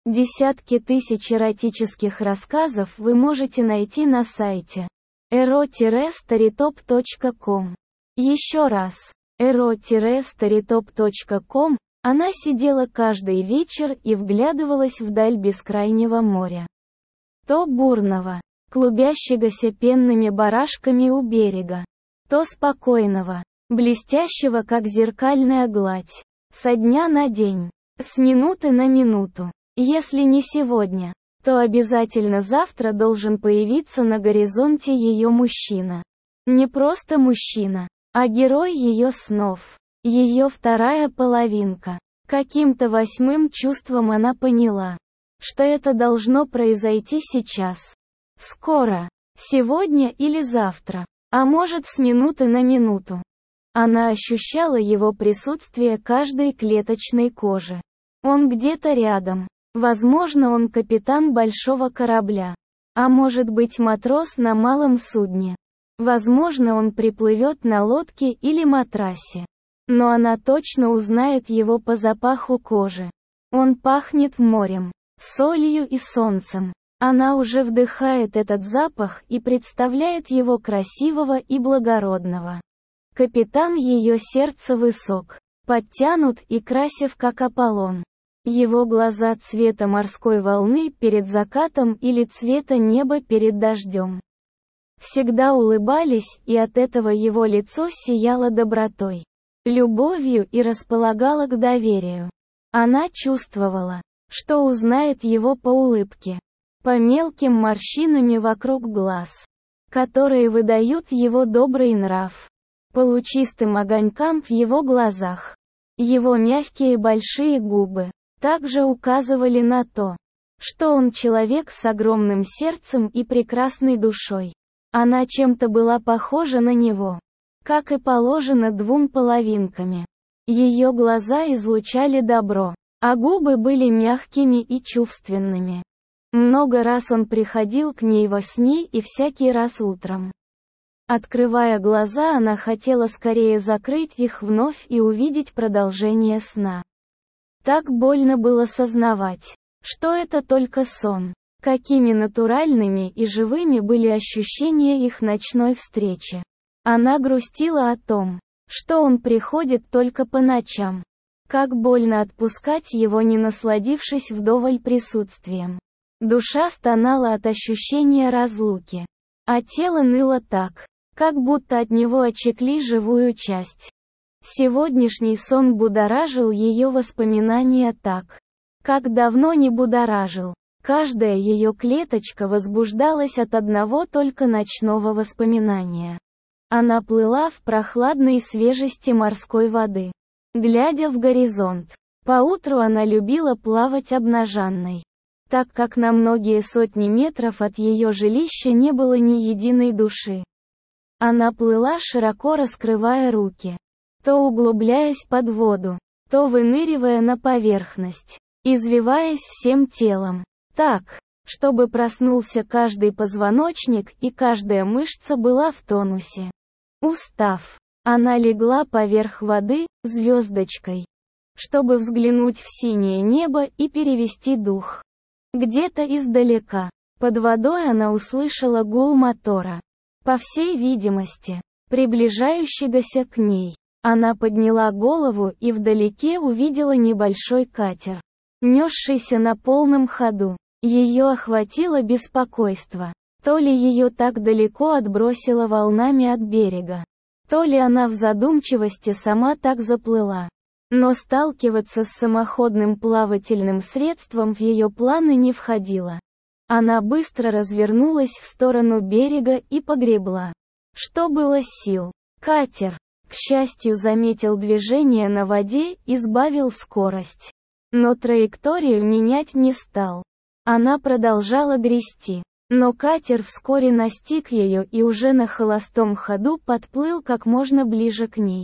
Десятки тысяч эротических рассказов вы можете найти на сайте ero-storytop.com. Еще раз, ero-storytop.com. Она сидела каждый вечер и вглядывалась вдаль бескрайнего моря. То бурного, клубящегося пенными барашками у берега, то спокойного, блестящего как зеркальная гладь, со дня на день, с минуты на минуту. Если не сегодня, то обязательно завтра должен появиться на горизонте ее мужчина. Не просто мужчина, а герой ее снов, ее вторая половинка. Каким-то восьмым чувством она поняла, что это должно произойти сейчас. Скоро, сегодня или завтра, а может с минуты на минуту. Она ощущала его присутствие каждой клеточной кожи. Он где-то рядом. Возможно, он капитан большого корабля. А может быть, матрос на малом судне. Возможно, он приплывет на лодке или матрасе. Но она точно узнает его по запаху кожи. Он пахнет морем, солью и солнцем. Она уже вдыхает этот запах и представляет его красивого и благородного. Капитан ее сердца высок, подтянут и красив как Аполлон. Его глаза цвета морской волны перед закатом или цвета неба перед дождем. Всегда улыбались, и от этого его лицо сияло добротой, любовью и располагало к доверию. Она чувствовала, что узнает его по улыбке, по мелким морщинами вокруг глаз, которые выдают его добрый нрав, по лучистым огонькам в его глазах. Его мягкие большие губы также указывали на то, что он человек с огромным сердцем и прекрасной душой. Она чем-то была похожа на него, как и положено двум половинками. Ее глаза излучали добро, а губы были мягкими и чувственными. Много раз он приходил к ней во сне и всякий раз утром. Открывая глаза, она хотела скорее закрыть их вновь и увидеть продолжение сна. Так больно было сознавать, что это только сон. Какими натуральными и живыми были ощущения их ночной встречи. Она грустила о том, что он приходит только по ночам. Как больно отпускать его, не насладившись вдоволь присутствием. Душа стонала от ощущения разлуки, а тело ныло так, как будто от него отсекли живую часть. Сегодняшний сон будоражил ее воспоминания так, как давно не будоражил. Каждая ее клеточка возбуждалась от одного только ночного воспоминания. Она плыла в прохладной свежести морской воды, глядя в горизонт. Поутру она любила плавать обнаженной, так как на многие сотни метров от ее жилища не было ни единой души. Она плыла, широко раскрывая руки, то углубляясь под воду, то выныривая на поверхность, извиваясь всем телом, так, чтобы проснулся каждый позвоночник и каждая мышца была в тонусе. Устав, она легла поверх воды, звездочкой, чтобы взглянуть в синее небо и перевести дух. Где-то издалека, под водой она услышала гул мотора. По всей видимости, приближающегося к ней. Она подняла голову и вдалеке увидела небольшой катер, несшийся на полном ходу. Ее охватило беспокойство. То ли ее так далеко отбросило волнами от берега, то ли она в задумчивости сама так заплыла. Но сталкиваться с самоходным плавательным средством в ее планы не входило. Она быстро развернулась в сторону берега и погребла, что было сил. Катер, к счастью, заметил движение на воде и сбавил скорость. Но траекторию менять не стал. Она продолжала грести. Но катер вскоре настиг ее и уже на холостом ходу подплыл как можно ближе к ней.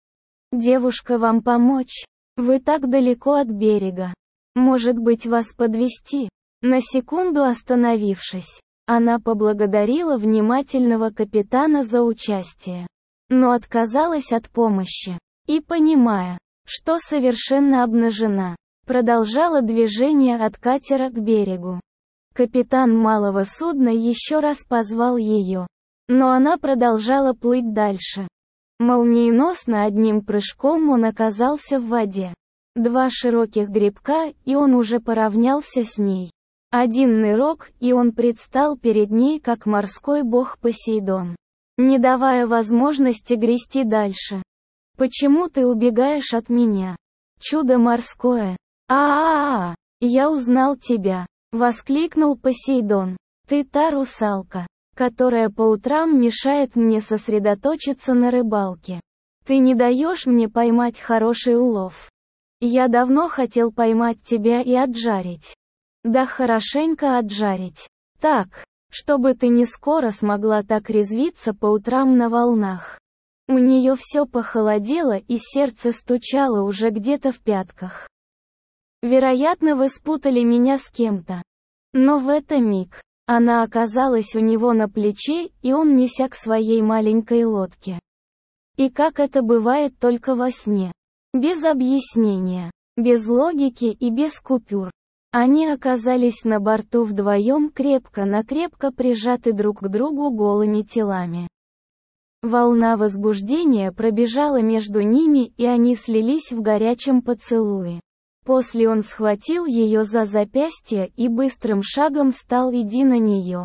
«Девушка, вам помочь? Вы так далеко от берега. Может быть, вас подвезти?» На секунду остановившись, она поблагодарила внимательного капитана за участие, но отказалась от помощи. И понимая, что совершенно обнажена, продолжала движение от катера к берегу. Капитан малого судна еще раз позвал ее. Но она продолжала плыть дальше. Молниеносно одним прыжком он оказался в воде. 2 широких гребка, и он уже поравнялся с ней. 1 нырок, и он предстал перед ней как морской бог Посейдон, не давая возможности грести дальше. «Почему ты убегаешь от меня? Чудо морское! А-а-а! Я узнал тебя!» — воскликнул Посейдон. «Ты та русалка, которая по утрам мешает мне сосредоточиться на рыбалке. Ты не даешь мне поймать хороший улов. Я давно хотел поймать тебя и отжарить. Да хорошенько отжарить. Так, чтобы ты не скоро смогла так резвиться по утрам на волнах». У нее все похолодело и сердце стучало уже где-то в пятках. Вероятно, вы спутали меня с кем-то. Но в этот миг она оказалась у него на плече, и он неся к своей маленькой лодке. И как это бывает только во сне. Без объяснения, без логики и без купюр. Они оказались на борту вдвоем крепко-накрепко прижаты друг к другу голыми телами. Волна возбуждения пробежала между ними, и они слились в горячем поцелуе. После он схватил ее за запястье и быстрым шагом стал идти на нее.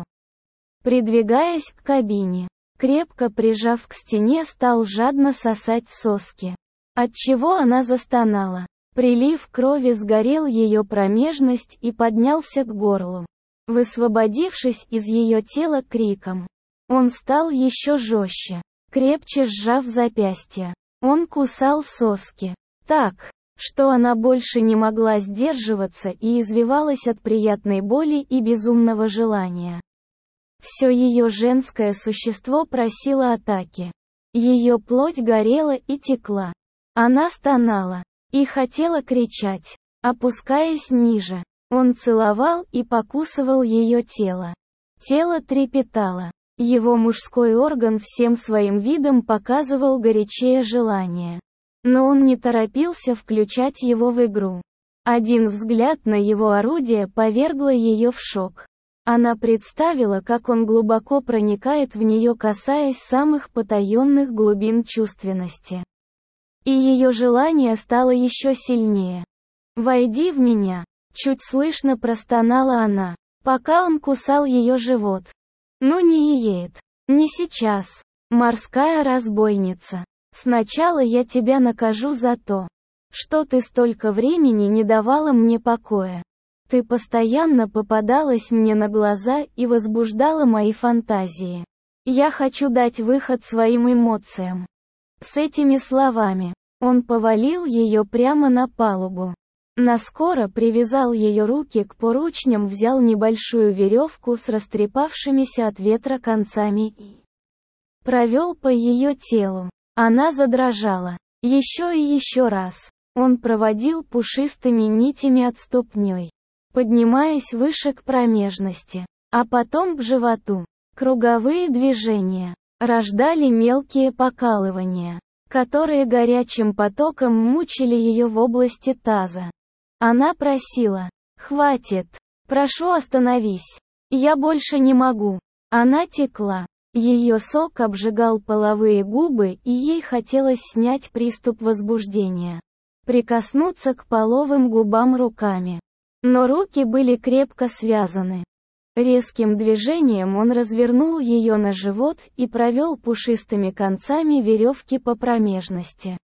Придвигаясь к кабине, крепко прижав к стене, стал жадно сосать соски. Отчего она застонала. Прилив крови сгорел ее промежность и поднялся к горлу, высвободившись из ее тела криком. Он стал еще жестче, крепче сжав запястье. Он кусал соски так, что она больше не могла сдерживаться и извивалась от приятной боли и безумного желания. Все ее женское существо просило атаки. Ее плоть горела и текла. Она стонала и хотела кричать, опускаясь ниже. Он целовал и покусывал ее тело. Тело трепетало. Его мужской орган всем своим видом показывал горячее желание. Но он не торопился включать его в игру. Один взгляд на его орудие повергло ее в шок. Она представила, как он глубоко проникает в нее, касаясь самых потаенных глубин чувственности. И ее желание стало еще сильнее. «Войди в меня», — чуть слышно простонала она, пока он кусал ее живот. «Ну не еет. Не сейчас. Морская разбойница. Сначала я тебя накажу за то, что ты столько времени не давала мне покоя. Ты постоянно попадалась мне на глаза и возбуждала мои фантазии. Я хочу дать выход своим эмоциям». С этими словами, он повалил ее прямо на палубу. Наскоро привязал ее руки к поручням, взял небольшую веревку с растрепавшимися от ветра концами и провел по ее телу. Она задрожала. Еще и еще раз. Он проводил пушистыми нитями от ступней, поднимаясь выше к промежности, а потом к животу. Круговые движения рождали мелкие покалывания, которые горячим потоком мучили ее в области таза. Она просила: «Хватит! Прошу, остановись! Я больше не могу!» Она текла. Ее сок обжигал половые губы, и ей хотелось снять приступ возбуждения, прикоснуться к половым губам руками. Но руки были крепко связаны. Резким движением он развернул ее на живот и провел пушистыми концами веревки по промежности.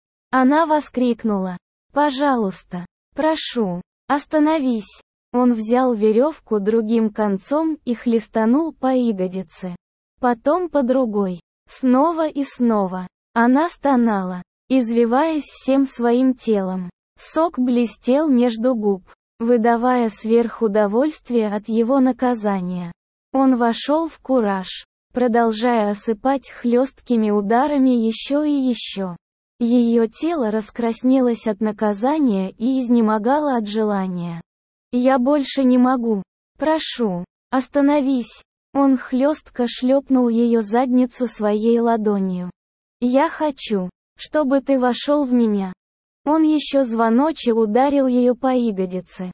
Она воскликнула: «Пожалуйста! Прошу, остановись!» Он взял веревку другим концом и хлестанул по ягодице. Потом по другой. Снова и снова. Она стонала, извиваясь всем своим телом. Сок блестел между губ, выдавая сверхудовольствие от его наказания. Он вошел в кураж, продолжая осыпать хлесткими ударами еще и еще. Ее тело раскраснелось от наказания и изнемогало от желания. «Я больше не могу. Прошу, остановись!» Он хлестко шлепнул ее задницу своей ладонью. «Я хочу, чтобы ты вошел в меня. Он еще звоночек ударил ее по ягодице.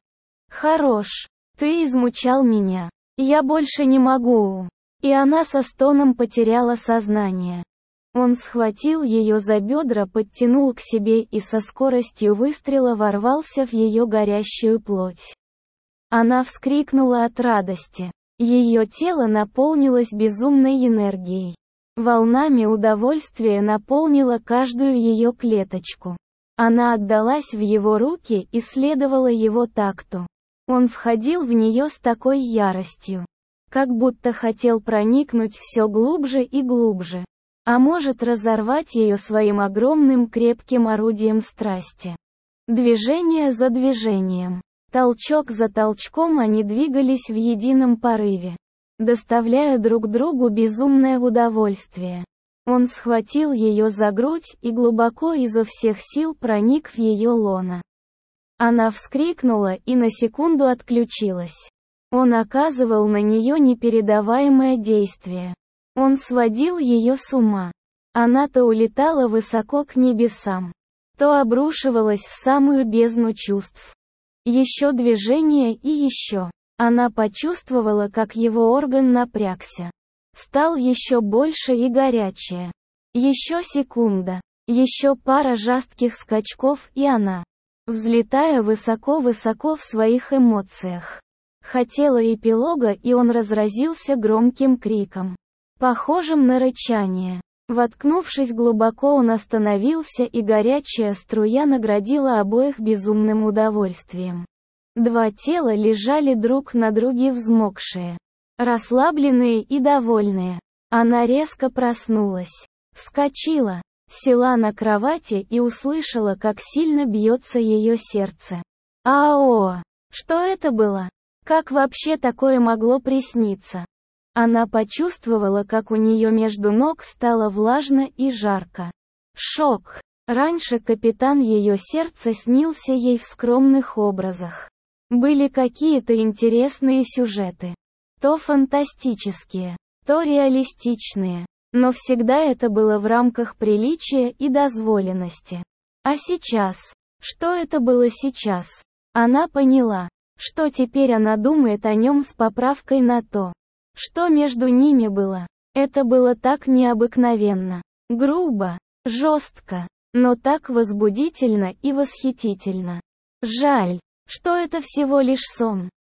«Хорош. Ты измучал меня. Я больше не могу». И она со стоном потеряла сознание. Он схватил ее за бедра, подтянул к себе и со скоростью выстрела ворвался в ее горящую плоть. Она вскрикнула от радости. Ее тело наполнилось безумной энергией. Волнами удовольствия наполнило каждую ее клеточку. Она отдалась в его руки и следовала его такту. Он входил в нее с такой яростью, как будто хотел проникнуть все глубже и глубже. А может разорвать ее своим огромным крепким орудием страсти. Движение за движением, толчок за толчком они двигались в едином порыве, доставляя друг другу безумное удовольствие. Он схватил ее за грудь и глубоко изо всех сил проник в ее лоно. Она вскрикнула и на секунду отключилась. Он оказывал на нее непередаваемое действие. Он сводил ее с ума. Она то улетала высоко к небесам, то обрушивалась в самую бездну чувств. Еще движение и еще. Она почувствовала, как его орган напрягся. Стал еще больше и горячее. Еще секунда. Еще пара жестких скачков, и она, взлетая высоко-высоко в своих эмоциях, хотела эпилога, и он разразился громким криком, похожим на рычание. Воткнувшись глубоко, он остановился, и горячая струя наградила обоих безумным удовольствием. Два тела лежали друг на друге взмокшие, расслабленные и довольные. Она резко проснулась, вскочила, села на кровати и услышала, как сильно бьется ее сердце. «Ао! Что это было? Как вообще такое могло присниться?» Она почувствовала, как у нее между ног стало влажно и жарко. Шок. Раньше капитан ее сердца снился ей в скромных образах. Были какие-то интересные сюжеты. То фантастические, то реалистичные. Но всегда это было в рамках приличия и дозволенности. А сейчас? Что это было сейчас? Она поняла, что теперь она думает о нем с поправкой на то, что между ними было. Это было так необыкновенно, грубо, жестко, но так возбудительно и восхитительно. Жаль, что это всего лишь сон.